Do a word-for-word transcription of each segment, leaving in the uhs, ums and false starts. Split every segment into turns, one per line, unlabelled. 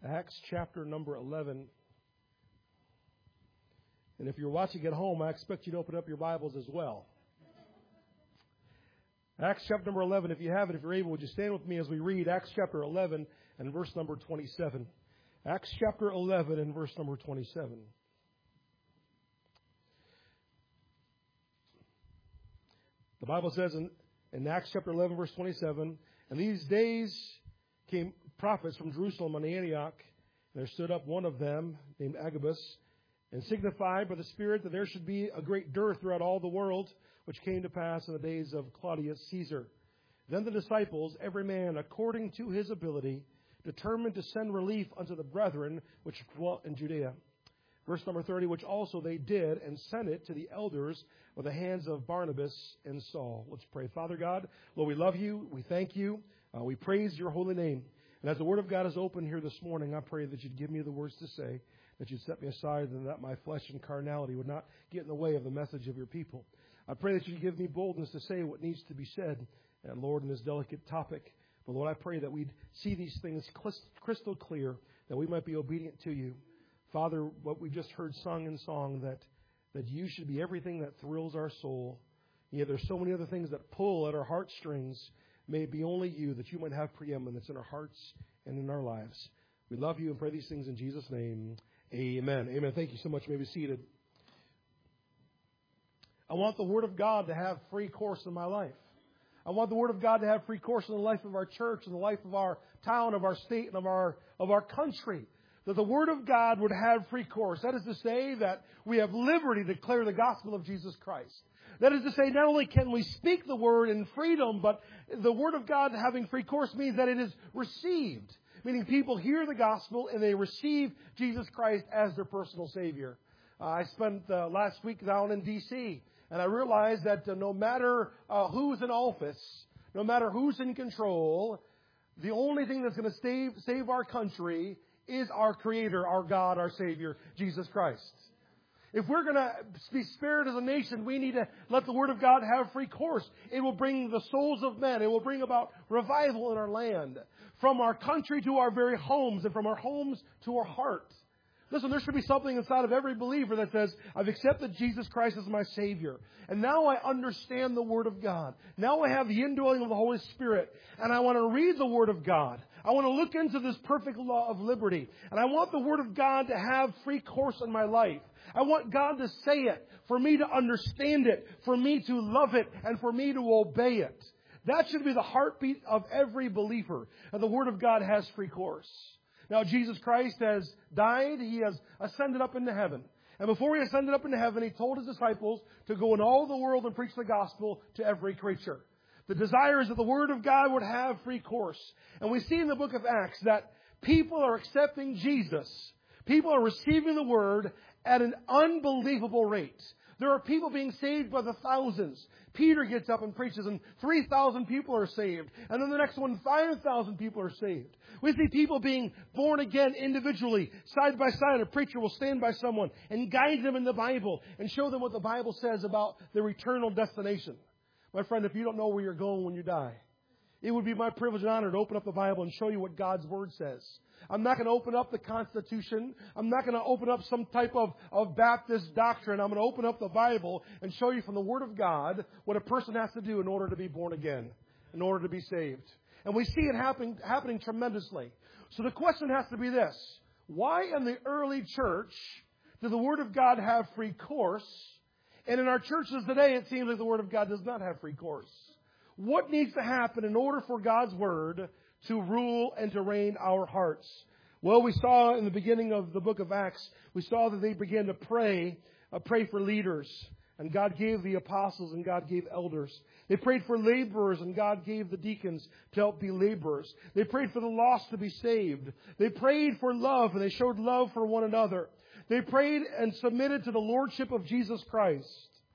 Acts chapter number eleven. And if you're watching at home, I expect you to open up your Bibles as well. Acts chapter number eleven, if you have it, if you're able, would you stand with me as we read Acts chapter eleven and verse number twenty-seven. Acts chapter eleven and verse number twenty-seven. The Bible says in, in Acts chapter eleven, verse twenty-seven, "And these days came prophets from Jerusalem and Antioch, and there stood up one of them, named Agabus, and signified by the Spirit that there should be a great dearth throughout all the world, which came to pass in the days of Claudius Caesar. Then the disciples, every man according to his ability, determined to send relief unto the brethren which dwelt in Judea." Verse number thirty, "Which also they did, and sent it to the elders with the hands of Barnabas and Saul." Let's pray. Father God, Lord, we love you. We thank you. Uh, we praise your holy name. And as the Word of God is open here this morning, I pray that you'd give me the words to say, that you'd set me aside, and that my flesh and carnality would not get in the way of the message of your people. I pray that you'd give me boldness to say what needs to be said, and Lord, in this delicate topic. But Lord, I pray that we'd see these things crystal clear, that we might be obedient to you. Father, what we just heard sung in song, that, that you should be everything that thrills our soul. Yet there's so many other things that pull at our heartstrings. May it be only you, that you might have preeminence in our hearts and in our lives. We love you and pray these things in Jesus' name. Amen. Amen. Thank you so much. You may be seated. I want the Word of God to have free course in my life. I want the Word of God to have free course in the life of our church, in the life of our town, of our state, and of our, of our country. That the Word of God would have free course. That is to say that we have liberty to declare the gospel of Jesus Christ. That is to say, not only can we speak the Word in freedom, but the Word of God having free course means that it is received. Meaning people hear the gospel and they receive Jesus Christ as their personal Savior. Uh, I spent uh, last week down in D C and I realized that uh, no matter uh, who's in office, no matter who's in control, the only thing that's going to save, save our country is our Creator, our God, our Savior, Jesus Christ. If we're going to be spared as a nation, we need to let the Word of God have free course. It will bring the souls of men. It will bring about revival in our land. From our country to our very homes, and from our homes to our heart. Listen, there should be something inside of every believer that says, I've accepted Jesus Christ as my Savior. And now I understand the Word of God. Now I have the indwelling of the Holy Spirit. And I want to read the Word of God. I want to look into this perfect law of liberty. And I want the Word of God to have free course in my life. I want God to say it, for me to understand it, for me to love it, and for me to obey it. That should be the heartbeat of every believer. And the Word of God has free course. Now, Jesus Christ has died. He has ascended up into heaven. And before He ascended up into heaven, He told His disciples to go in all the world and preach the gospel to every creature. The desire is that the Word of God would have free course. And we see in the book of Acts that people are accepting Jesus. People are receiving the Word at an unbelievable rate. There are people being saved by the thousands. Peter gets up and preaches and three thousand people are saved. And then the next one, five thousand people are saved. We see people being born again individually, side by side. A preacher will stand by someone and guide them in the Bible and show them what the Bible says about their eternal destination. My friend, if you don't know where you're going when you die, it would be my privilege and honor to open up the Bible and show you what God's Word says. I'm not going to open up the Constitution. I'm not going to open up some type of, of Baptist doctrine. I'm going to open up the Bible and show you from the Word of God what a person has to do in order to be born again, in order to be saved. And we see it happen, happening tremendously. So the question has to be this. Why in the early church did the Word of God have free course? And in our churches today, it seems like the Word of God does not have free course. What needs to happen in order for God's Word to rule and to reign our hearts? Well, we saw in the beginning of the book of Acts, we saw that they began to pray, uh, pray for leaders. And God gave the apostles and God gave elders. They prayed for laborers and God gave the deacons to help be laborers. They prayed for the lost to be saved. They prayed for love and they showed love for one another. They prayed and submitted to the lordship of Jesus Christ.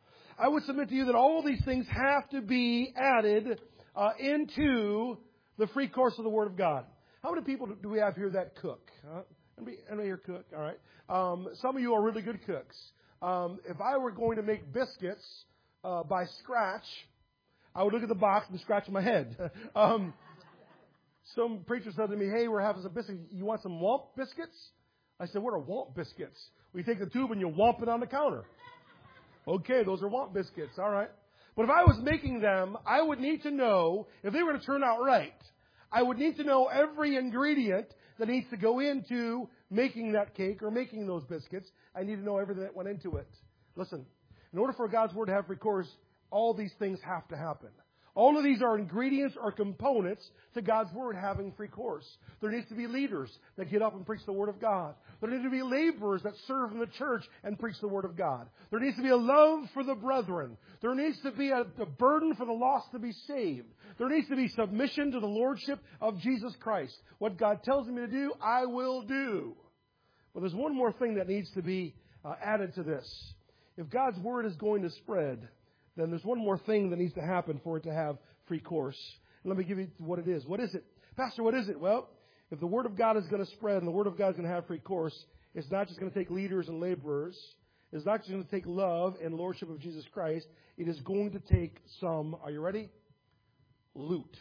I would submit to you that all these things have to be added uh, into the free course of the Word of God. How many people do we have here that cook? Huh? Anybody, anybody here cook? All right. Um, some of you are really good cooks. Um, if I were going to make biscuits uh, by scratch, I would look at the box and scratch my head. um, Some preacher said to me, hey, we're having some biscuits. You want some Womp biscuits? I said, what are Womp biscuits? We take the tube and you womp it on the counter. Okay, those are Womp biscuits. All right. But if I was making them, I would need to know, if they were to turn out right, I would need to know every ingredient that needs to go into making that cake or making those biscuits. I need to know everything that went into it. Listen, in order for God's Word to have free course, all these things have to happen. All of these are ingredients or components to God's Word having free course. There needs to be leaders that get up and preach the Word of God. There need to be laborers that serve in the church and preach the Word of God. There needs to be a love for the brethren. There needs to be a, a burden for the lost to be saved. There needs to be submission to the Lordship of Jesus Christ. What God tells me to do, I will do. But there's one more thing that needs to be uh, added to this. If God's Word is going to spread, then there's one more thing that needs to happen for it to have free course. And let me give you what it is. What is it? Pastor, what is it? Well, if the Word of God is going to spread and the Word of God is going to have free course, it's not just going to take leaders and laborers. It's not just going to take love and lordship of Jesus Christ. It is going to take some, are you ready? Loot.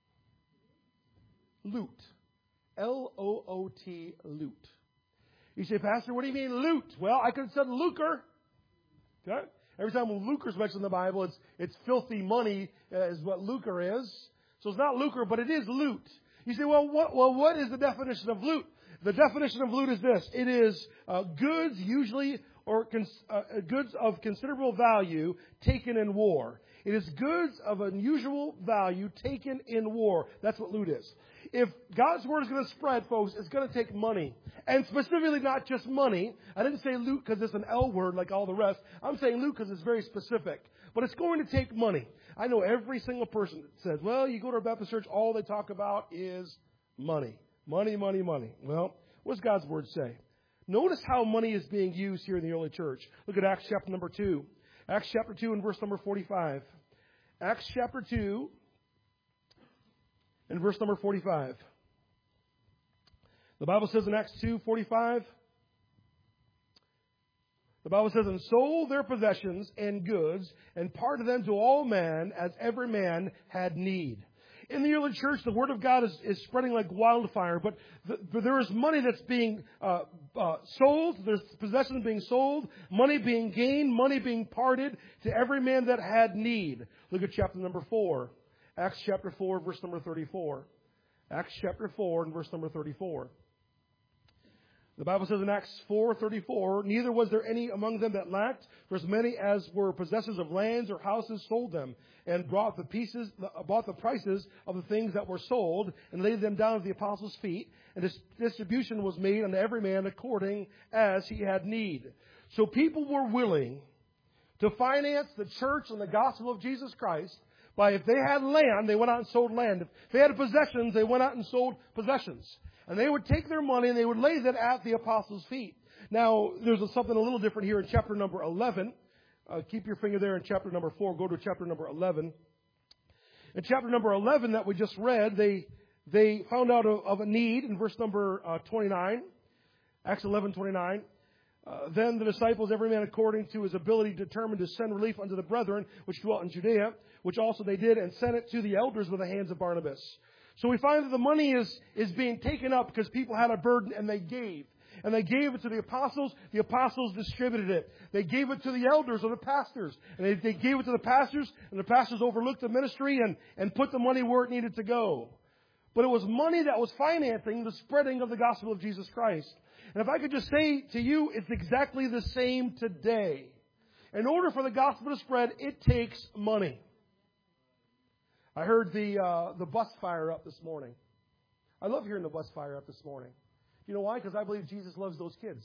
Loot. L O O T, loot. You say, Pastor, what do you mean loot? Well, I could have said lucre. Okay? Every time lucre is mentioned in the Bible, it's it's filthy money uh, is what lucre is. So it's not lucre, but it is loot. You say, well, what, well, what is the definition of loot? The definition of loot is this. It is uh, goods usually or cons- uh, goods of considerable value taken in war. It is goods of unusual value taken in war. That's what loot is. If God's Word is going to spread, folks, it's going to take money. And specifically not just money. I didn't say loot because it's an L word like all the rest. I'm saying loot because it's very specific. But it's going to take money. I know every single person that says, well, you go to a Baptist church, all they talk about is money. Money, money, money. Well, what does God's Word say? Notice how money is being used here in the early church. Look at Acts chapter number two. Acts chapter two and verse number forty-five. Acts chapter two and verse number forty-five. The Bible says in Acts two forty-five, the Bible says, and sold their possessions and goods and parted them to all men as every man had need. In the early church, the Word of God is, is spreading like wildfire, but, the, but there is money that's being uh, uh, sold, there's possessions being sold, money being gained, money being parted to every man that had need. Look at chapter number four. Acts chapter four, verse number thirty-four. Acts chapter four and verse number thirty-four. The Bible says in Acts four thirty-four, neither was there any among them that lacked, for as many as were possessors of lands or houses sold them, and brought the pieces, bought the prices of the things that were sold, and laid them down at the apostles' feet, and this distribution was made unto every man according as he had need. So people were willing to finance the church and the gospel of Jesus Christ by, if they had land, they went out and sold land. If they had possessions, they went out and sold possessions. And they would take their money and they would lay that at the apostles' feet. Now, there's something a little different here in chapter number eleven. Uh, keep your finger there in chapter number four. Go to chapter number eleven. In chapter number eleven that we just read, they they found out of, of a need in verse number uh, twenty-nine. Acts eleven twenty-nine. Uh, then the disciples, every man according to his ability, determined to send relief unto the brethren which dwelt in Judea, which also they did, and sent it to the elders with the hands of Barnabas. So we find that the money is, is being taken up because people had a burden and they gave. And they gave it to the apostles. The apostles distributed it. They gave it to the elders or the pastors. And they, they gave it to the pastors, and the pastors overlooked the ministry and, and put the money where it needed to go. But it was money that was financing the spreading of the gospel of Jesus Christ. And if I could just say to you, it's exactly the same today. In order for the gospel to spread, it takes money. I heard the uh, the bus fire up this morning. I love hearing the bus fire up this morning. You know why? Because I believe Jesus loves those kids.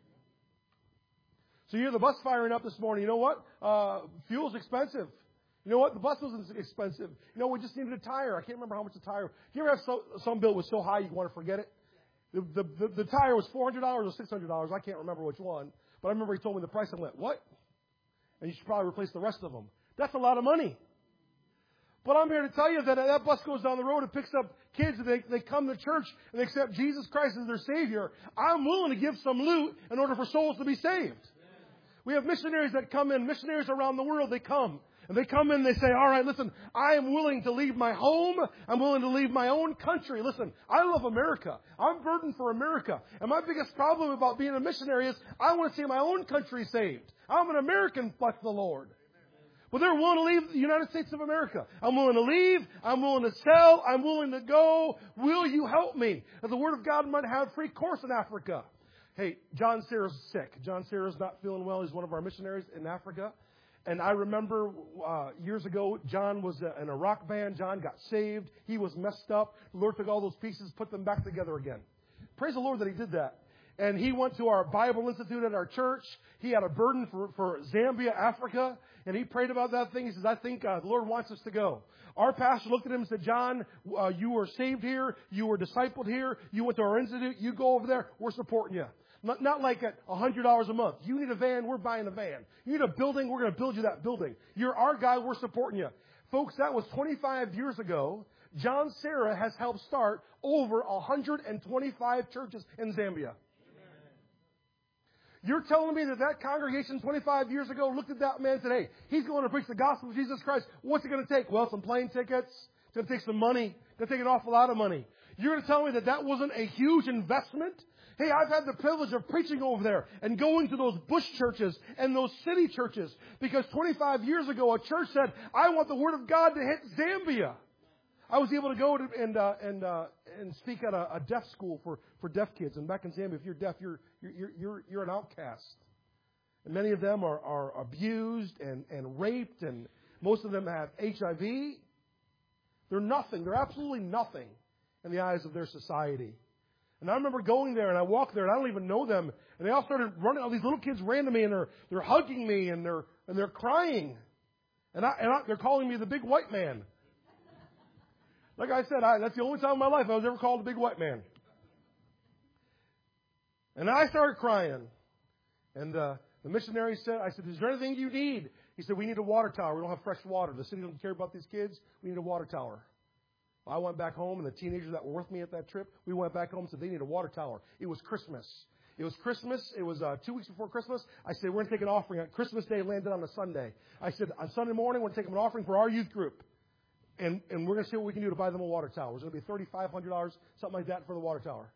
So you hear the bus firing up this morning. You know what? Uh, fuel's expensive. You know what? The bus wasn't expensive. You know, we just needed a tire. I can't remember how much the tire. Do you ever have so, some bill was so high you want to forget it? The, the, the, the tire was four hundred dollars or six hundred dollars. I can't remember which one. But I remember he told me the price. I went, what? And you should probably replace the rest of them. That's a lot of money. But I'm here to tell you that that bus goes down the road and picks up kids and they, they come to church and they accept Jesus Christ as their Savior. I'm willing to give some loot in order for souls to be saved. We have missionaries that come in, missionaries around the world, they come. And they come in and they say, all right, listen, I am willing to leave my home. I'm willing to leave my own country. Listen, I love America. I'm burdened for America. And my biggest problem about being a missionary is I want to see my own country saved. I'm an American, bless the Lord. But they're willing to leave the United States of America. I'm willing to leave. I'm willing to sell. I'm willing to go. Will you help me? That the Word of God might have free course in Africa. Hey, John Serra's sick. John Serra's not feeling well. He's one of our missionaries in Africa. And I remember uh, years ago, John was in a rock band. John got saved. He was messed up. The Lord took all those pieces, put them back together again. Praise the Lord that He did that. And he went to our Bible Institute at our church. He had a burden for, for Zambia, Africa. And he prayed about that thing. He says, I think uh, the Lord wants us to go. Our pastor looked at him and said, John, uh, you were saved here. You were discipled here. You went to our institute. You go over there. We're supporting you. Not, not like at one hundred dollars a month. You need a van, we're buying a van. You need a building, we're going to build you that building. You're our guy, we're supporting you. Folks, that was twenty-five years ago. John Serra has helped start over one hundred twenty-five churches in Zambia. You're telling me that that congregation twenty-five years ago looked at that man and said, hey, he's going to preach the gospel of Jesus Christ. What's it going to take? Well, some plane tickets. It's going to take some money. It's going to take an awful lot of money. You're going to tell me that that wasn't a huge investment? Hey, I've had the privilege of preaching over there and going to those bush churches and those city churches because twenty-five years ago a church said, I want the Word of God to hit Zambia. I was able to go to, and uh, and uh, and speak at a, a deaf school for, for deaf kids. And back in Zambia, if you're deaf, you're you're you're you're an outcast. And many of them are, are abused and, and raped, and most of them have H I V. They're nothing. They're absolutely nothing in the eyes of their society. And I remember going there, and I walked there, and I don't even know them. And they all started running. All these little kids ran to me, and they're they're hugging me, and they're and they're crying, and I and I, they're calling me the big white man. Like I said, I, that's the only time in my life I was ever called a big white man. And I started crying, and uh, the missionary said, "I said, is there anything you need?" He said, "We need a water tower. We don't have fresh water. The city doesn't care about these kids. We need a water tower." I went back home, and the teenagers that were with me at that trip, we went back home and said, they need a water tower. It was Christmas. It was Christmas. It was uh, two weeks before Christmas. I said, we're going to take an offering. On Christmas Day landed on a Sunday. I said, on Sunday morning, we're going to take an offering for our youth group. And, and we're going to see what we can do to buy them a water tower. It's going to be thirty-five hundred dollars, something like that, for the water tower.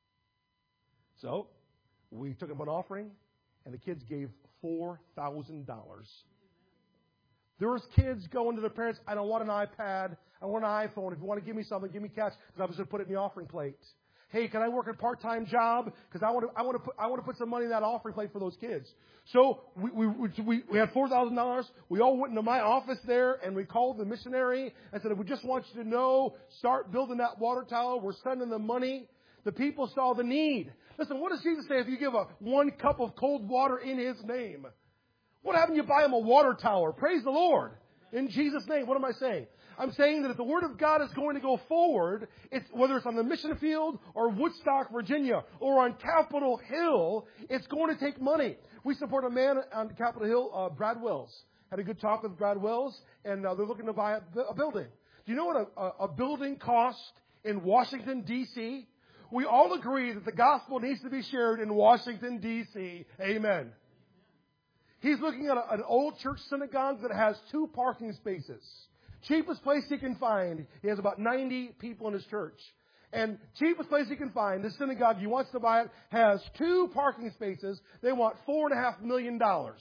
So we took up an offering, and the kids gave four thousand dollars. There was kids going to their parents, I don't want an iPad. I want an iPhone. If you want to give me something, give me cash, because I was going to put it in the offering plate. Hey, can I work a part-time job? Because I want to, I want to put, I want to put some money in that offering plate for those kids. So we, we, we, we had four thousand dollars. We all went into my office there, and we called the missionary and said, we just want you to know, start building that water tower. We're sending the money. The people saw the need. Listen, what does Jesus say if you give a one cup of cold water in His name? What happened? You buy them a water tower. Praise the Lord. In Jesus' name. What am I saying? I'm saying that if the Word of God is going to go forward, it's, whether it's on the mission field or Woodstock, Virginia, or on Capitol Hill, it's going to take money. We support a man on Capitol Hill, uh, Brad Wells. Had a good talk with Brad Wells, and uh, they're looking to buy a, a building. Do you know what a, a, a building costs in Washington, D C? We all agree that the gospel needs to be shared in Washington, D C Amen. He's looking at a, an old church synagogue that has two parking spaces. Cheapest place he can find. He has about ninety people in his church. And cheapest place he can find, the synagogue, he wants to buy it, has two parking spaces. They want four and a half million dollars.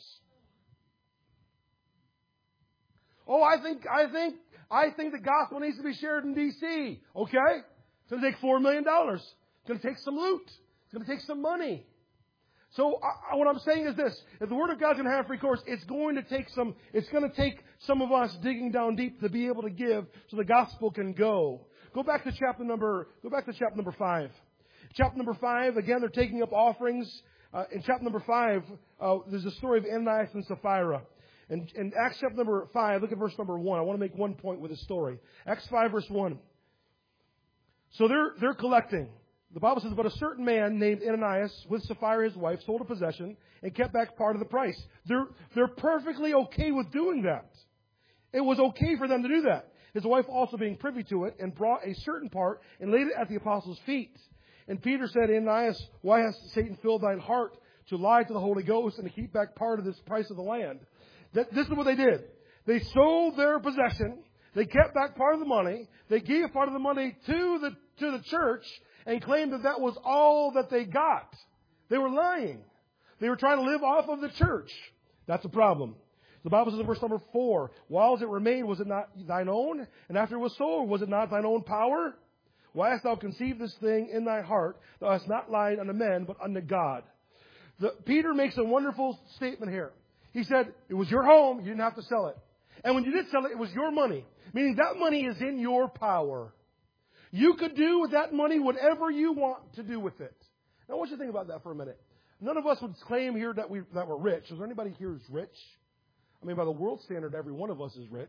Oh, I think, I think, I think the gospel needs to be shared in D C Okay? It's going to take four million dollars. It's going to take some loot. It's going to take some money. So I, what I'm saying is this: if the Word of God's going to have free course, it's going to take some. It's going to take some of us digging down deep to be able to give, so the gospel can go. Go back to chapter number. Go back to chapter number five. Chapter number five. Again, they're taking up offerings. Uh, in chapter number five, uh, there's a story of Ananias and Sapphira. And in Acts chapter number five, look at verse number one. I want to make one point with this story. Acts five, verse one. So they're they're collecting. The Bible says, but a certain man named Ananias, with Sapphira his wife, sold a possession and kept back part of the price. They're, they're perfectly okay with doing that. It was okay for them to do that. His wife also being privy to it, and brought a certain part and laid it at the apostles' feet. And Peter said, Ananias, why has Satan filled thine heart to lie to the Holy Ghost and to keep back part of this price of the land? That, this is what they did. They sold their possession. They kept back part of the money. They gave part of the money to the, to the church and claimed that that was all that they got. They were lying. They were trying to live off of the church. That's a problem. The Bible says in verse number four, whiles it remained, was it not thine own? And after it was sold, was it not thine own power? Why hast thou conceived this thing in thy heart? Thou hast not lied unto men, but unto God. The, Peter makes a wonderful statement here. He said, it was your home, you didn't have to sell it. And when you did sell it, it was your money. Meaning that money is in your power. You could do with that money whatever you want to do with it. Now I want you to think about that for a minute. None of us would claim here that, we, that we're rich. Is there anybody here who's rich? I mean, by the world standard, every one of us is rich.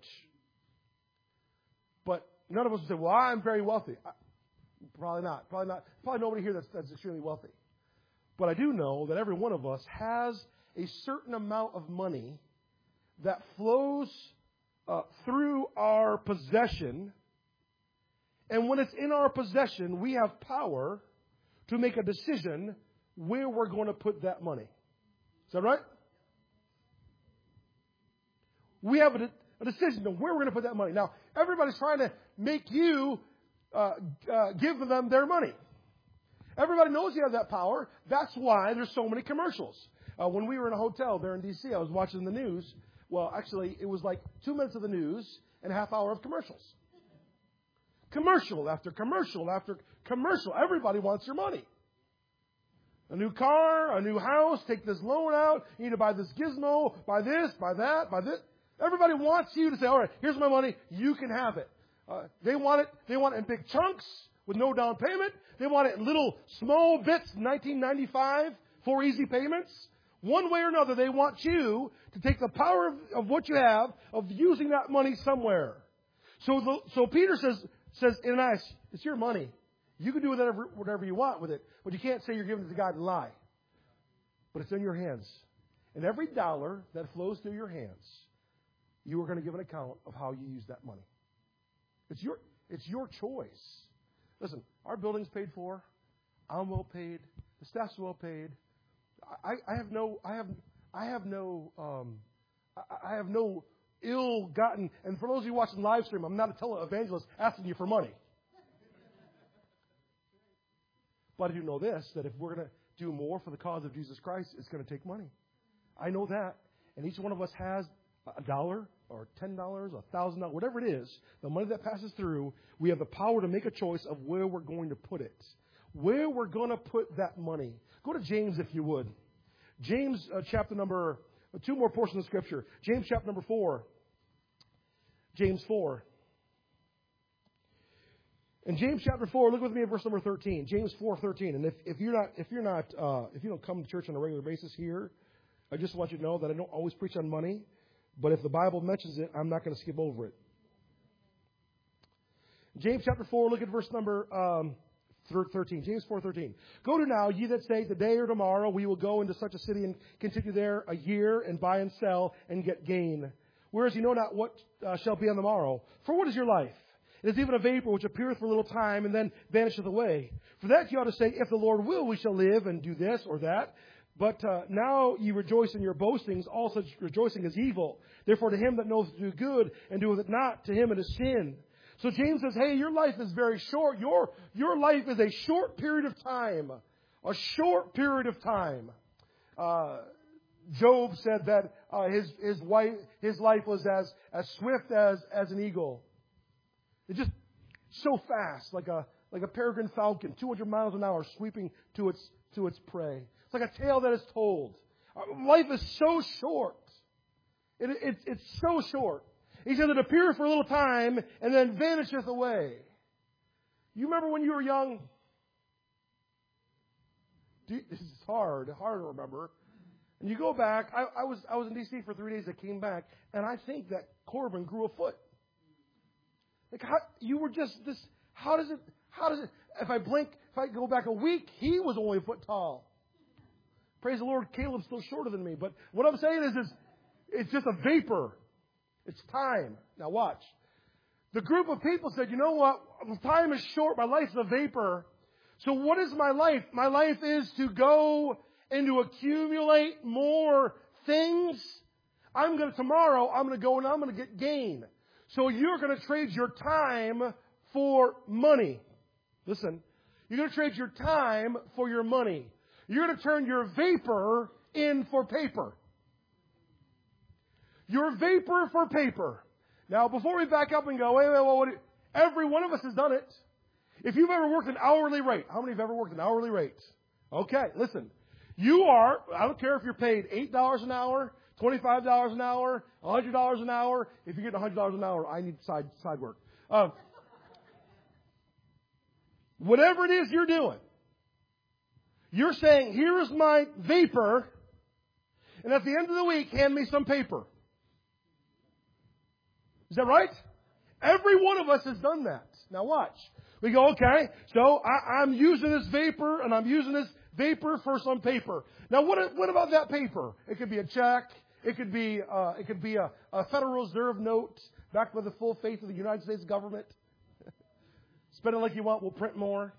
But none of us would say, well, I'm very wealthy. I, probably not. Probably not. Probably nobody here that's, that's extremely wealthy. But I do know that every one of us has a certain amount of money that flows uh, through our possession. And when it's in our possession, we have power to make a decision where we're going to put that money. Is that right? We have a, a decision on where we're going to put that money. Now, everybody's trying to make you uh, uh, give them their money. Everybody knows you have that power. That's why there's so many commercials. Uh, when we were in a hotel there in D C, I was watching the news. Well, actually, it was like two minutes of the news and a half hour of commercials. Commercial after commercial after commercial. Everybody wants your money. A new car, a new house, take this loan out. You need to buy this gizmo, buy this, buy that, buy this. Everybody wants you to say, all right, here's my money. You can have it. Uh, they want it. They want it in big chunks with no down payment. They want it in little small bits, nineteen ninety-five, four easy payments. One way or another, they want you to take the power of, of what you have, of using that money somewhere. So, the, so Peter says, says, Ananias, it's your money. You can do whatever, whatever you want with it, but you can't say you're giving it to God and lie. But it's in your hands. And every dollar that flows through your hands, you are going to give an account of how you use that money. It's your, it's your choice. Listen, our building's paid for. I'm well paid. The staff's well paid. I, I have no, I have, I have no, um, I, I have no ill-gotten. And for those of you watching live stream, I'm not a televangelist asking you for money. But I do know this, that if we're going to do more for the cause of Jesus Christ, it's going to take money. I know that. And each one of us has a dollar or ten dollars, a thousand dollars, whatever it is, the money that passes through, we have the power to make a choice of where we're going to put it. Where we're going to put that money. Go to James, if you would. James uh, chapter number, uh, two more portions of Scripture. James chapter number four. James four. In James chapter four, look with me at verse number thirteen. James four thirteen. And if, if you're not, if you're not, uh, if you don't come to church on a regular basis here, I just want you to know that I don't always preach on money. But if the Bible mentions it, I'm not going to skip over it. James chapter four, look at verse number um, thirteen. James four thirteen. Go to now, ye that say, today or tomorrow we will go into such a city and continue there a year and buy and sell and get gain. Whereas you know not what uh, shall be on the morrow. For what is your life? It is even a vapor which appeareth for a little time and then vanisheth away. For that you ought to say, if the Lord will, we shall live and do this or that. But uh, now ye rejoice in your boastings. All such rejoicing is evil. Therefore to him that knoweth to do good and doeth it not, to him it is sin. So James says, hey, your life is very short. Your, your life is a short period of time. A short period of time. Uh, Job said that uh, his, his, wife, his life was as, as swift as, as an eagle. It's just so fast, like a, like a peregrine falcon, two hundred miles an hour, sweeping to its, to its prey. It's like a tale that is told. Life is so short. It, it, it's so short. He said it appeareth for a little time and then vanisheth away. You remember when you were young? This is hard, hard to remember. And you go back. I, I was I was in D C for three days. I came back, and I think that Corbin grew a foot. Like how, you were just this. How does it? How does it? If I blink, if I go back a week, he was only a foot tall. Praise the Lord, Caleb's still shorter than me. But what I'm saying is, is it's just a vapor. It's time. Now watch. The group of people said, you know what? Time is short. My life's a vapor. So what is my life? My life is to go and to accumulate more things. I'm going to, tomorrow, I'm going to go and I'm going to get gain. So you're going to trade your time for money. Listen, you're going to trade your time for your money. You're going to turn your vapor in for paper. Your vapor for paper. Now, before we back up and go, wait, wait, wait, what? Every one of us has done it. If you've ever worked an hourly rate, how many have ever worked an hourly rate? Okay, listen. You are, I don't care if you're paid eight dollars an hour, twenty-five dollars an hour, one hundred dollars an hour. If you're getting one hundred dollars an hour, I need side, side work. Um, whatever it is you're doing, you're saying, here is my vapor, and at the end of the week, hand me some paper. Is that right? Every one of us has done that. Now watch. We go, okay, so I, I'm using this vapor, and I'm using this vapor for some paper. Now what, what about that paper? It could be a check. It could be, uh, it could be a, a Federal Reserve note backed by the full faith of the United States government. Spend it like you want, we'll print more.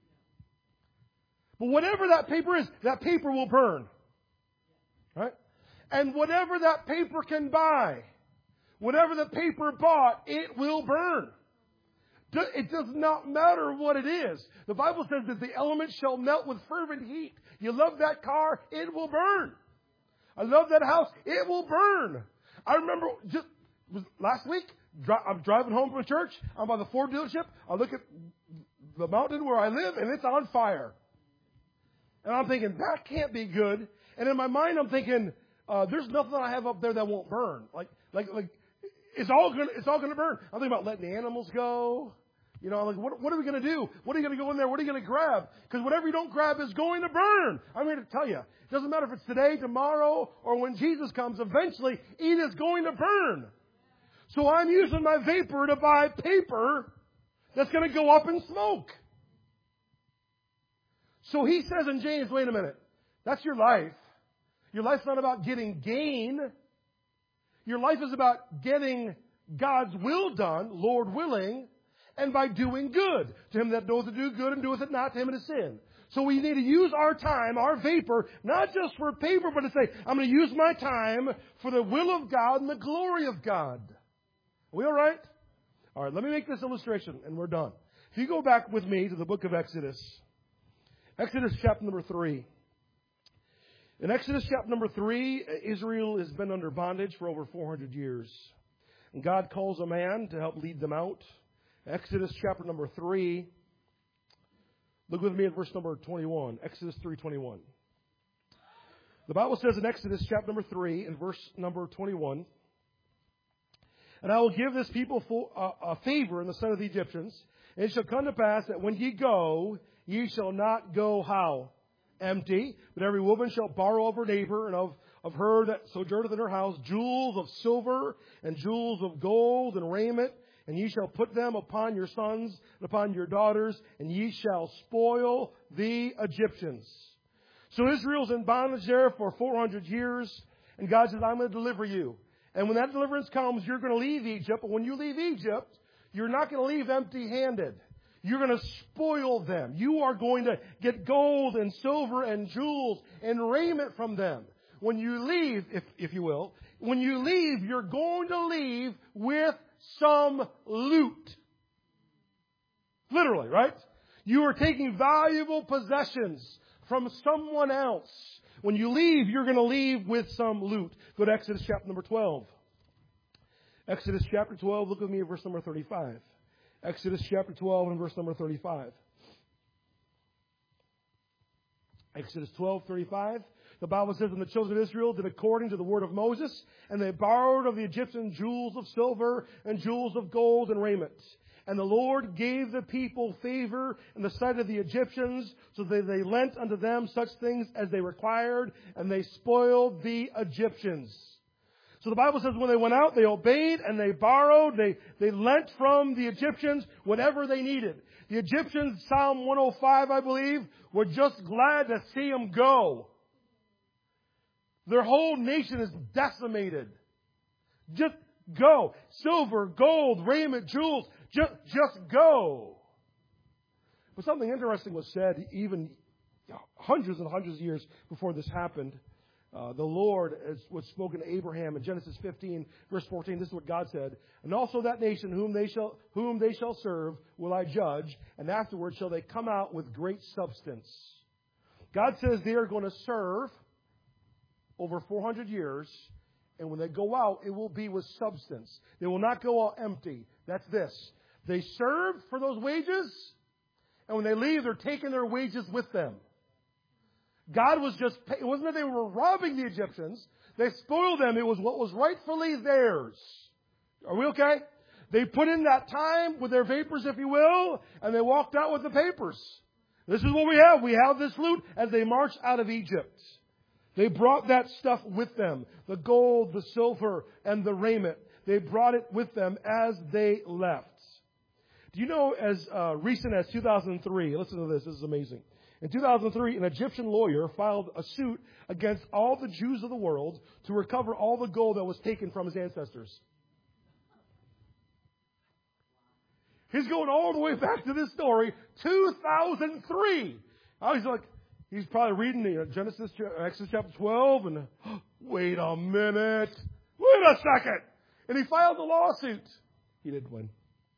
But whatever that paper is, that paper will burn. Right? And whatever that paper can buy, whatever the paper bought, it will burn. It does not matter what it is. The Bible says that the elements shall melt with fervent heat. You love that car, it will burn. I love that house, it will burn. I remember just last week, I'm driving home from church. I'm by the Ford dealership. I look at the mountain where I live, and it's on fire. And I'm thinking, that can't be good. And in my mind, I'm thinking, uh, there's nothing I have up there that won't burn. Like, like, like, it's all gonna, it's all gonna burn. I'm thinking about letting the animals go. You know, like, what, what are we gonna do? What are you gonna go in there? What are you gonna grab? Because whatever you don't grab is going to burn. I'm here to tell you. It doesn't matter if it's today, tomorrow, or when Jesus comes. Eventually, it is going to burn. So I'm using my vapor to buy paper that's going to go up in smoke. So he says in James, wait a minute. That's your life. Your life's not about getting gain. Your life is about getting God's will done, Lord willing, and by doing good. To him that knoweth to do good and doeth it not, to him it is sin. So we need to use our time, our vapor, not just for paper, but to say, I'm going to use my time for the will of God and the glory of God. Are we all right? All right, let me make this illustration, and we're done. If you go back with me to the book of Exodus, Exodus chapter number three. In Exodus chapter number three, Israel has been under bondage for over four hundred years. And God calls a man to help lead them out. Exodus chapter number three. Look with me at verse number twenty-one. Exodus three twenty-one. The Bible says in Exodus chapter number three and verse number twenty-one, and I will give this people full, uh, a favor in the sight of the Egyptians. And it shall come to pass that when ye go, ye shall not go how? Empty. But every woman shall borrow of her neighbor and of, of her that sojourneth in her house jewels of silver and jewels of gold and raiment. And ye shall put them upon your sons and upon your daughters, and ye shall spoil the Egyptians. So Israel's in bondage there for four hundred years. And God says, I'm going to deliver you. And when that deliverance comes, you're going to leave Egypt. But when you leave Egypt, you're not going to leave empty-handed. You're going to spoil them. You are going to get gold and silver and jewels and raiment from them. When you leave, if, if you will, when you leave, you're going to leave with some loot. Literally, right? You are taking valuable possessions from someone else. When you leave, you're going to leave with some loot. Go to Exodus chapter number twelve. Exodus chapter twelve, look with me at verse number thirty-five. Exodus chapter twelve and verse number thirty-five. Exodus twelve, thirty-five. The Bible says, and the children of Israel did according to the word of Moses, and they borrowed of the Egyptians jewels of silver and jewels of gold and raiment. And the Lord gave the people favor in the sight of the Egyptians, so that they lent unto them such things as they required, and they spoiled the Egyptians. So the Bible says when they went out, they obeyed and they borrowed. They, they lent from the Egyptians whatever they needed. The Egyptians, Psalm one oh five, I believe, were just glad to see them go. Their whole nation is decimated. Just go. Silver, gold, raiment, jewels. Just, just go. But something interesting was said even hundreds and hundreds of years before this happened. Uh, the Lord is, was spoken to Abraham in Genesis fifteen, verse fourteen. This is what God said. And also that nation whom they shall whom they shall serve will I judge, and afterward shall they come out with great substance. God says they are going to serve over four hundred years, and when they go out, it will be with substance. They will not go out empty. That's this. They serve for those wages, and when they leave, they're taking their wages with them. God was just, it wasn't that they were robbing the Egyptians. They spoiled them. It was what was rightfully theirs. Are we okay? They put in that time with their vapors, if you will, and they walked out with the papers. This is what we have. We have this loot as they march out of Egypt. They brought that stuff with them. The gold, the silver, and the raiment. They brought it with them as they left. Do you know, as uh, recent as two thousand three, listen to this, this is amazing. In two thousand three, an Egyptian lawyer filed a suit against all the Jews of the world to recover all the gold that was taken from his ancestors. He's going all the way back to this story, two thousand three. I was like, he's probably reading the Genesis, Exodus chapter twelve, and oh, wait a minute, wait a second. And he filed the lawsuit. He didn't win.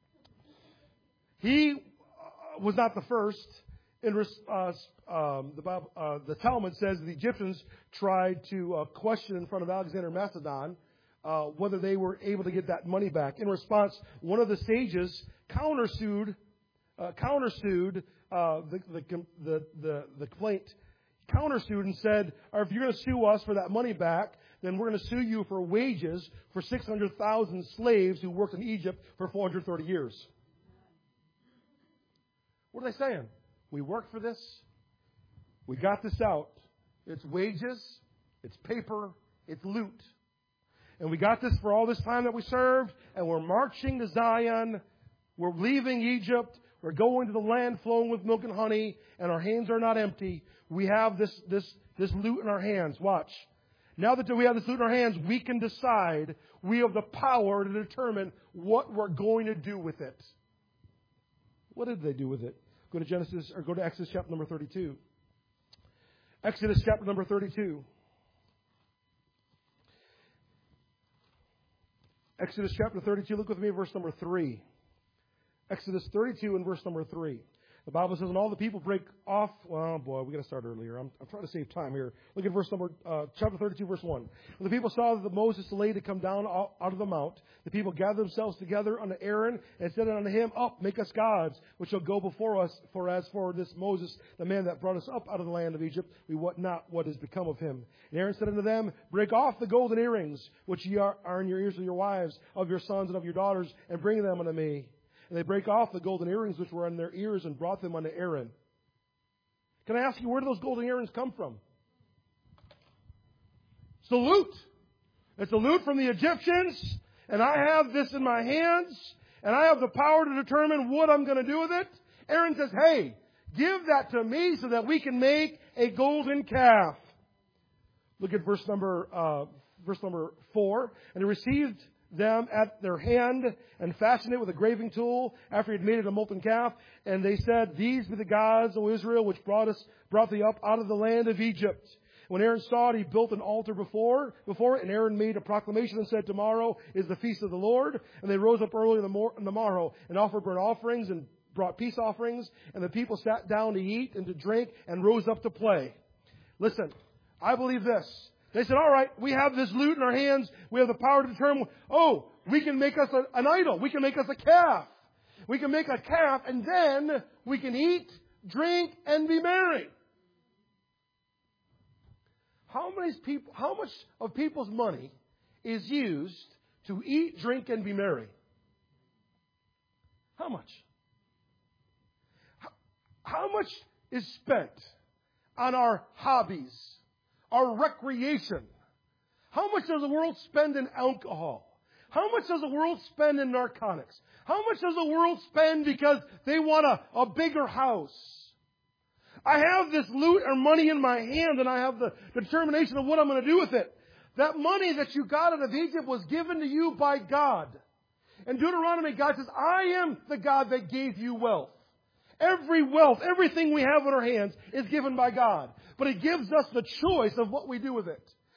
He uh, was not the first. In, uh, um, the, Bible, uh, the Talmud says the Egyptians tried to uh, question in front of Alexander Macedon uh, whether they were able to get that money back. In response, one of the sages countersued, uh, countersued uh, the, the, the, the, the complaint, countersued and said, or if you're going to sue us for that money back, then we're going to sue you for wages for six hundred thousand slaves who worked in Egypt for four hundred thirty years. What are they saying? We worked for this. We got this out. It's wages. It's paper. It's loot. And we got this for all this time that we served. And we're marching to Zion. We're leaving Egypt. We're going to the land flowing with milk and honey. And our hands are not empty. We have this, this, this loot in our hands. Watch. Now that we have this loot in our hands, we can decide. We have the power to determine what we're going to do with it. What did they do with it? Go to Genesis, or go to Exodus chapter number thirty-two. Exodus chapter number thirty-two. Exodus chapter thirty-two, look with me at verse number three. Exodus thirty-two and verse number three. The Bible says, and all the people break off. Well, boy, we got to start earlier. I'm, I'm trying to save time here. Look at verse number, uh, chapter thirty-two, verse one. When the people saw that Moses delayed to come down out of the mount, the people gathered themselves together unto Aaron and said unto him, Up, make us gods, which shall go before us. For as for this Moses, the man that brought us up out of the land of Egypt, we wot not what is become of him. And Aaron said unto them, Break off the golden earrings, which ye are, are in your ears of your wives, of your sons and of your daughters, and bring them unto me. And they break off the golden earrings which were in their ears and brought them unto Aaron. Can I ask you, where do those golden earrings come from? It's the loot. It's the loot from the Egyptians. And I have this in my hands. And I have the power to determine what I'm going to do with it. Aaron says, hey, give that to me so that we can make a golden calf. Look at verse number, uh, verse number four. And he received them at their hand and fashioned it with a graving tool after he had made it a molten calf. And they said, These be the gods, O Israel, which brought us, brought thee up out of the land of Egypt. When Aaron saw it, he built an altar before, before it, and Aaron made a proclamation and said, Tomorrow is the feast of the Lord. And they rose up early in the, mor- in the morrow and offered burnt offerings and brought peace offerings. And the people sat down to eat and to drink and rose up to play. Listen, I believe this. They said, all right, we have this loot in our hands. We have the power to determine, oh, we can make us a, an idol. We can make us a calf. We can make a calf, and then we can eat, drink, and be merry. How many people, how much of people's money is used to eat, drink, and be merry? How much? How, how much is spent on our hobbies? Our recreation? How much does the world spend in alcohol? How much does the world spend in narcotics? How much does the world spend because they want a, a bigger house? I have this loot or money in my hand, and I have the determination of what I'm going to do with it. That money that you got out of Egypt was given to you by God. In Deuteronomy, God says, I am the God that gave you wealth. Every wealth, everything we have in our hands is given by God. But He gives us the choice of what we do with it.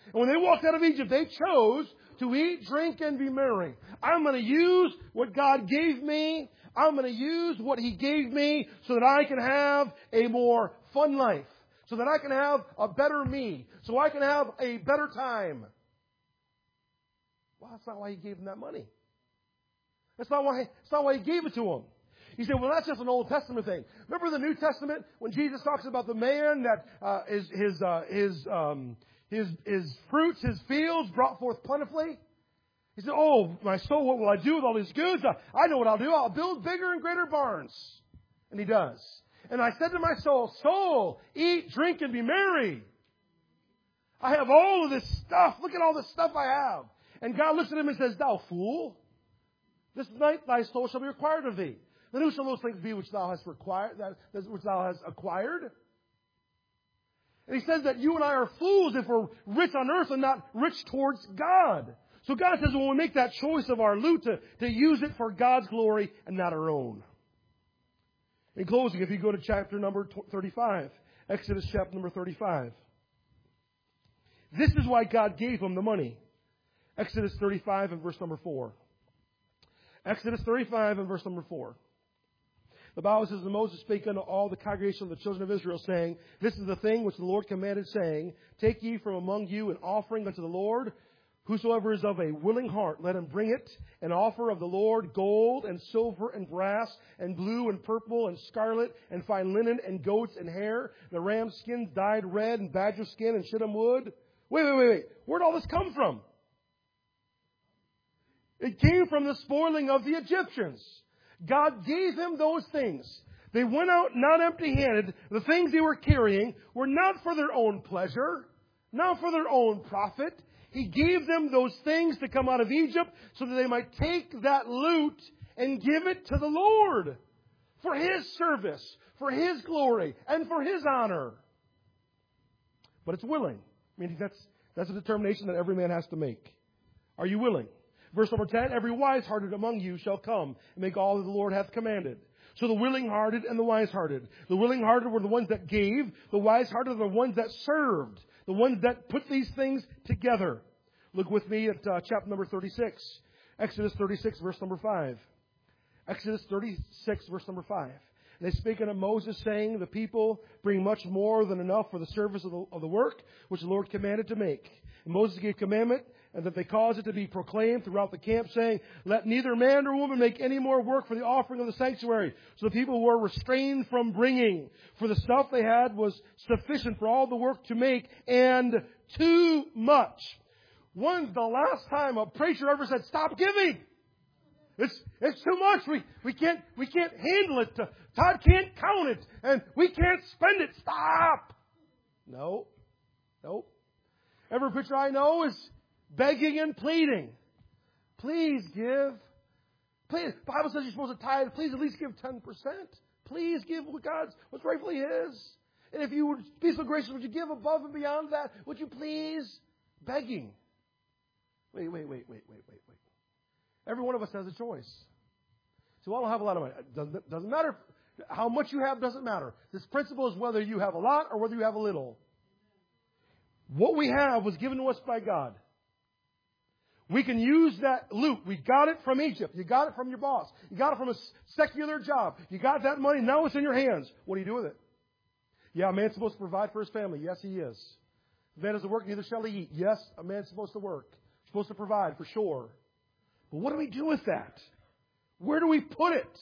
And when they walked out of Egypt, they chose to eat, drink, and be merry. I'm going to use what God gave me. I'm going to use what He gave me so that I can have a more fun life. So that I can have a better me. So I can have a better time. Well, that's not why He gave them that money. That's not why, that's not why He gave it to them. He said, well, that's just an Old Testament thing. Remember the New Testament when Jesus talks about the man that uh, is, his, uh, his, um, his, his fruits, his fields brought forth plentifully? He said, oh, my soul, what will I do with all these goods? I, I know what I'll do. I'll build bigger and greater barns. And He does. And I said to my soul, soul, eat, drink, and be merry. I have all of this stuff. Look at all the stuff I have. And God looks at him and says, thou fool, this night thy soul shall be required of thee. Then who shall those things be which thou hast required, that, which thou hast acquired? And He says that you and I are fools if we're rich on earth and not rich towards God. So God says when we make that choice of our loot to, to use it for God's glory and not our own. In closing, if you go to chapter number thirty-five, Exodus chapter number thirty-five. This is why God gave them the money. Exodus thirty-five and verse number four. Exodus thirty-five and verse number four. The Bible says, and Moses spake unto all the congregation of the children of Israel, saying, this is the thing which the Lord commanded, saying, take ye from among you an offering unto the Lord. Whosoever is of a willing heart, let him bring it, an offer of the Lord, gold and silver and brass and blue and purple and scarlet and fine linen and goats and hair, the ram skins dyed red and badger skin and shittim wood. Wait, wait, wait, wait. Where'd all this come from? It came from the spoiling of the Egyptians. God gave them those things. They went out not empty-handed. The things they were carrying were not for their own pleasure, not for their own profit. He gave them those things to come out of Egypt so that they might take that loot and give it to the Lord for His service, for His glory, and for His honor. But it's willing. I mean, that's, that's a determination that every man has to make. Are you willing? Verse number ten, every wise-hearted among you shall come and make all that the Lord hath commanded. So the willing-hearted and the wise-hearted. The willing-hearted were the ones that gave. The wise-hearted are the ones that served. The ones that put these things together. Look with me at uh, chapter number thirty-six. Exodus thirty-six, verse number five. Exodus thirty-six, verse number five. And they spake unto Moses, saying, the people bring much more than enough for the service of the, of the work which the Lord commanded to make. And Moses gave commandment, and that they cause it to be proclaimed throughout the camp, saying, let neither man nor woman make any more work for the offering of the sanctuary. So the people were restrained from bringing, for the stuff they had was sufficient for all the work to make, and too much. When's the last time a preacher ever said, stop giving? It's, it's too much. We, we can't, we can't handle it. Todd can't count it, and we can't spend it. Stop. No. Nope. Every preacher I know is begging and pleading. Please give. Please. The Bible says you're supposed to tithe. Please at least give ten percent. Please give what God's, what's rightfully His. And if you would be so gracious, would you give above and beyond that? Would you please? Begging. Wait, wait, wait, wait, wait, wait, wait. Every one of us has a choice. So I don't have a lot of money. It doesn't, doesn't matter. How much you have doesn't matter. This principle is whether you have a lot or whether you have a little. What we have was given to us by God. We can use that loot. We got it from Egypt. You got it from your boss. You got it from a secular job. You got that money. Now it's in your hands. What do you do with it? Yeah, a man's supposed to provide for his family. Yes, he is. If a man doesn't work, neither shall he eat. Yes, a man's supposed to work. Supposed to provide, for sure. But what do we do with that? Where do we put it?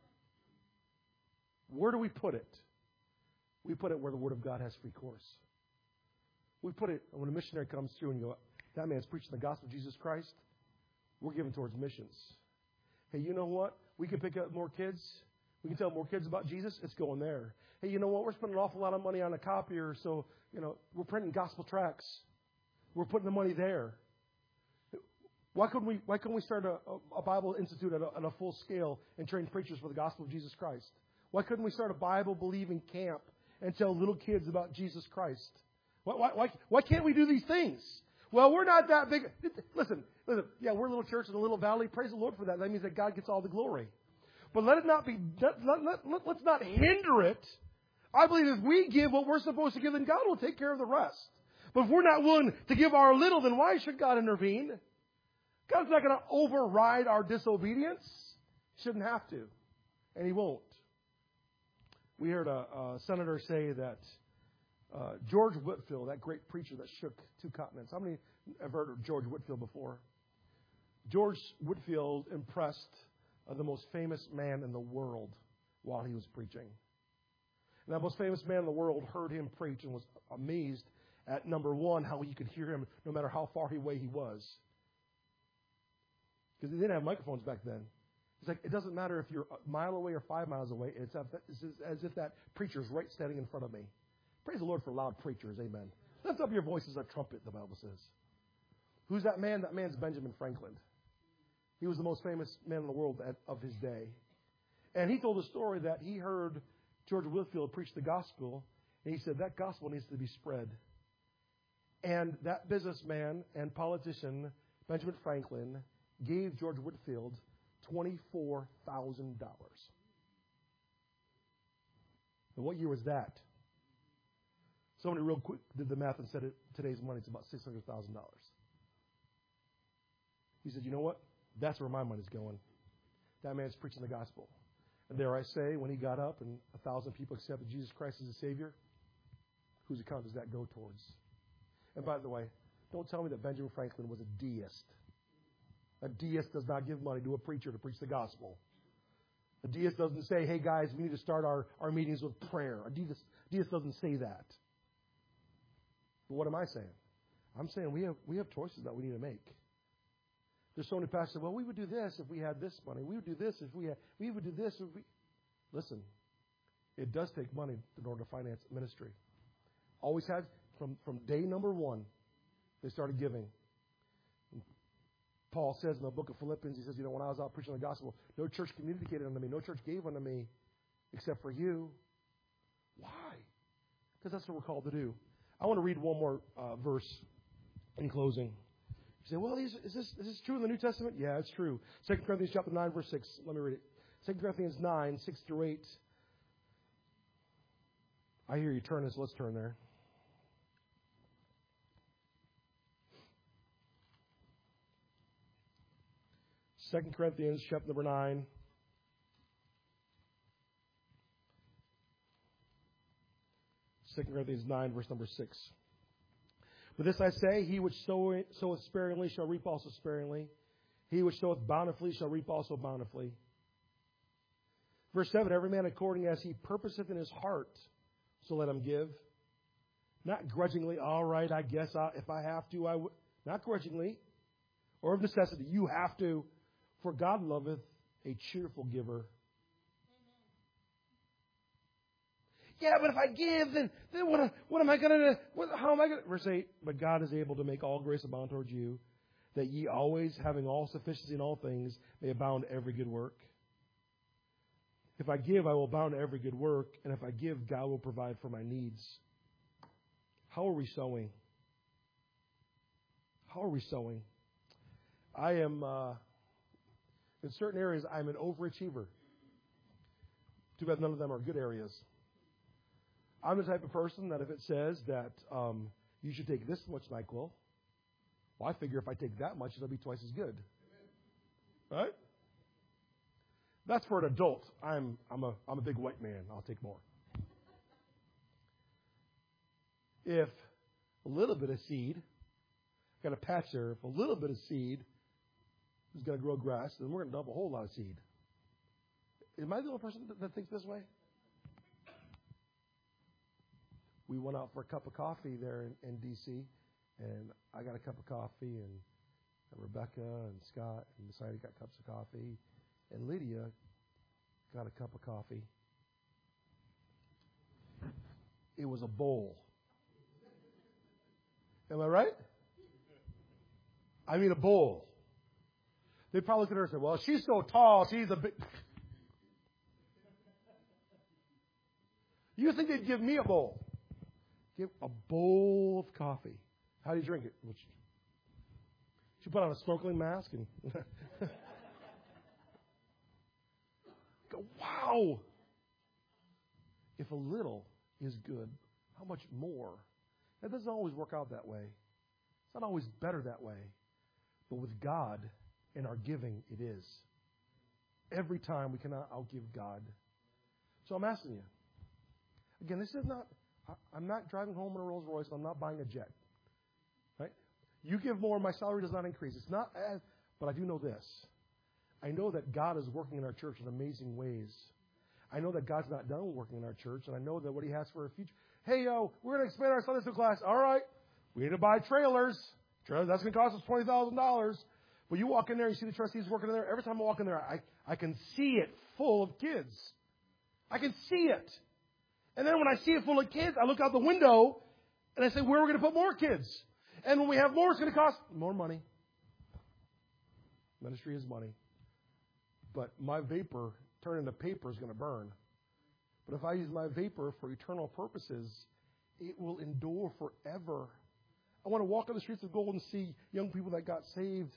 Where do we put it? We put it where the Word of God has free course. We put it, when a missionary comes through and you go, that man's preaching the gospel of Jesus Christ, we're giving towards missions. Hey, you know what? We can pick up more kids. We can tell more kids about Jesus. It's going there. Hey, you know what? We're spending an awful lot of money on a copier, so, you know, we're printing gospel tracts. We're putting the money there. Why couldn't we, why couldn't we start a, a Bible Institute at a, at a full scale and train preachers for the gospel of Jesus Christ? Why couldn't we start a Bible-believing camp and tell little kids about Jesus Christ? Why, why, why, why can't we do these things? Well, we're not that big. Listen, listen. Yeah, we're a little church in a little valley. Praise the Lord for that. That means that God gets all the glory. But let it not be, let, let, let, let's not hinder it. I believe if we give what we're supposed to give, then God will take care of the rest. But if we're not willing to give our little, then why should God intervene? God's not going to override our disobedience. He shouldn't have to. And He won't. We heard a, a senator say that uh, George Whitefield, that great preacher that shook two continents. How many have heard of George Whitefield before? George Whitefield impressed uh, the most famous man in the world while he was preaching. And that most famous man in the world heard him preach and was amazed at, number one, how you could hear him no matter how far away he was. Because they didn't have microphones back then. It's like, it doesn't matter if you're a mile away or five miles away. It's as if that preacher's right standing in front of me. Praise the Lord for loud preachers. Amen. Lift up your voice as a trumpet, the Bible says. Who's that man? That man's Benjamin Franklin. He was the most famous man in the world at, of his day. And he told a story that he heard George Whitefield preach the gospel, and he said that gospel needs to be spread. And that businessman and politician, Benjamin Franklin, gave George Whitefield twenty-four thousand dollars. And what year was that? Somebody real quick did the math and said it, today's money, it's about six hundred thousand dollars. He said, you know what? That's where my money's going. That man's preaching the gospel. And there I say, when he got up and a thousand people accepted Jesus Christ as a Savior, whose account does that go towards? And by the way, don't tell me that Benjamin Franklin was a deist. A deist does not give money to a preacher to preach the gospel. A deist doesn't say, hey guys, we need to start our, our meetings with prayer. A deist, deist doesn't say that. But what am I saying? I'm saying we have we have choices that we need to make. There's so many pastors, well, we would do this if we had this money. We would do this if we had, we would do this if we... Listen, it does take money in order to finance ministry. Always has, from, from day number one, they started giving. And Paul says in the book of Philippians, he says, you know, when I was out preaching the gospel, no church communicated unto me, no church gave unto me except for you. Why? Because that's what we're called to do. I want to read one more uh, verse in closing. You say, well, is this, is this true in the New Testament? Yeah, it's true. Second Corinthians chapter nine, verse six. Let me read it. Second Corinthians nine, six through eight. I hear you turn this. Let's turn there. Second Corinthians chapter number nine. Second Corinthians nine, verse number six. But this I say, he which soweth sparingly shall reap also sparingly. He which soweth bountifully shall reap also bountifully. Verse seven, every man according as he purposeth in his heart, so let him give. Not grudgingly, all right, I guess I, if I have to, I would. Not grudgingly, or of necessity, you have to. For God loveth a cheerful giver. Yeah, but if I give, then, then what, what am I going to do? How am I going to... Verse eight, but God is able to make all grace abound towards you, that ye always, having all sufficiency in all things, may abound to every good work. If I give, I will abound to every good work, and if I give, God will provide for my needs. How are we sowing? How are we sowing? I am, uh, in certain areas, I'm an overachiever. Too bad none of them are good areas. I'm the type of person that if it says that um, you should take this much NyQuil, well, I figure if I take that much, it'll be twice as good. Right? That's for an adult. I'm I'm a I'm a big white man. I'll take more. If a little bit of seed, got a patch there, if a little bit of seed is going to grow grass, then we're going to dump a whole lot of seed. Am I the only person that, that thinks this way? We went out for a cup of coffee there in, in D C, and I got a cup of coffee, and, and Rebecca and Scott and Messiah got cups of coffee, and Lydia got a cup of coffee. It was a bowl. Am I right? I mean a bowl. They probably looked at her and said, well, she's so tall, she's a big... You think they'd give me a bowl? Give a bowl of coffee. How do you drink it? Which, she put on a snorkeling mask and go, wow! If a little is good, how much more? It doesn't always work out that way. It's not always better that way. But with God in our giving, it is. Every time we cannot outgive God. So I'm asking you. Again, this is not, I'm not driving home in a Rolls Royce. I'm not buying a jet. Right? You give more, my salary does not increase. It's not, as, but I do know this. I know that God is working in our church in amazing ways. I know that God's not done working in our church, and I know that what He has for our future. Hey, yo, we're going to expand our Sunday school class. All right. We need to buy trailers. Trailers, that's going to cost us twenty thousand dollars. But you walk in there, you see the trustees working in there. Every time I walk in there, I, I can see it full of kids. I can see it. And then when I see it full of kids, I look out the window, and I say, where are we going to put more kids? And when we have more, it's going to cost more money. Ministry is money. But my vapor turned into paper is going to burn. But if I use my vapor for eternal purposes, it will endure forever. I want to walk on the streets of gold and see young people that got saved.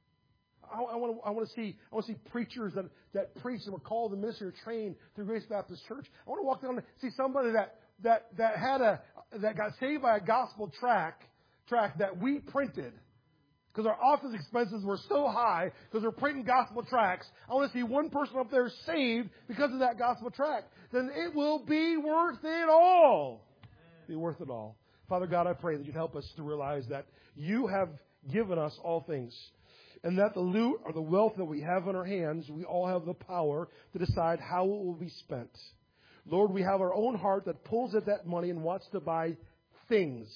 I, I want to, I want to see, I want to see preachers that, that preach and were called to ministry or trained through Grace Baptist Church. I want to walk down and see somebody that, that, that had a, that got saved by a gospel track, track that we printed. Because our office expenses were so high because we're printing gospel tracts. I want to see one person up there saved because of that gospel tract. Then it will be worth it all. Be worth it all. Father God, I pray that you'd help us to realize that you have given us all things. And that the loot or the wealth that we have in our hands, we all have the power to decide how it will be spent. Lord, we have our own heart that pulls at that money and wants to buy things.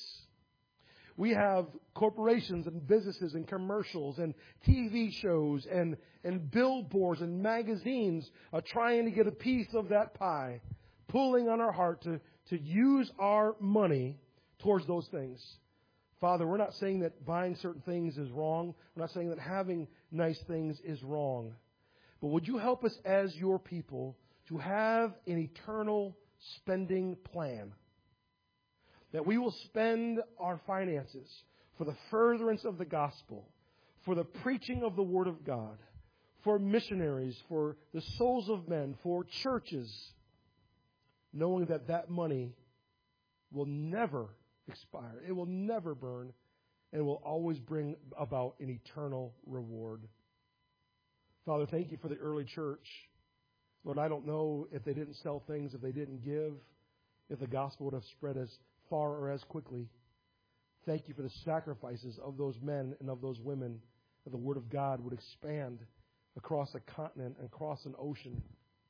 We have corporations and businesses and commercials and T V shows and, and billboards and magazines are trying to get a piece of that pie, pulling on our heart to, to use our money towards those things. Father, we're not saying that buying certain things is wrong. We're not saying that having nice things is wrong. But would you help us as your people to have an eternal spending plan? That we will spend our finances for the furtherance of the gospel, for the preaching of the Word of God, for missionaries, for the souls of men, for churches, knowing that that money will never expire. It will never burn, and will always bring about an eternal reward. Father, thank you for the early church. Lord, I don't know if they didn't sell things, if they didn't give, if the gospel would have spread as far or as quickly. Thank you for the sacrifices of those men and of those women, that the Word of God would expand across a continent and across an ocean.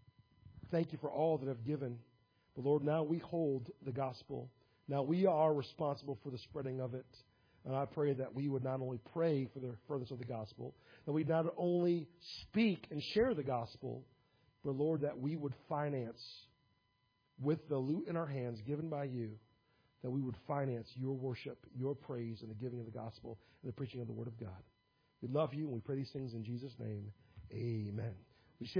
Thank you for all that have given. But Lord, now we hold the gospel. Now we are responsible for the spreading of it. And I pray that we would not only pray for the furtherance of the gospel, that we not only speak and share the gospel, but Lord, that we would finance with the loot in our hands given by you, that we would finance your worship, your praise, and the giving of the gospel and the preaching of the Word of God. We love you, and we pray these things in Jesus' name. Amen.